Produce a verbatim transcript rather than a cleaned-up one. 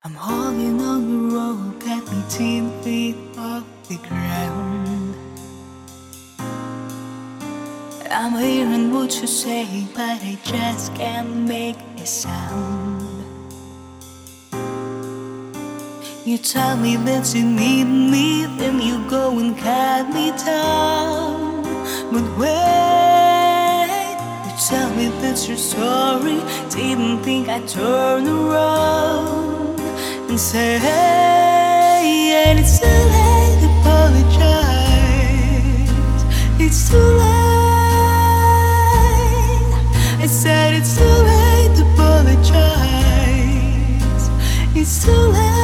I'm holding on the rope at eighteen feet off the ground. I'm hearing what you say, but I just can't make a sound. You tell me that you need me, then you go and cut me down. But wait, you tell me that you're sorry, didn't think I'd turn around and say, and it's too late to apologize. It's too late. I said it's too late to apologize. It's too late.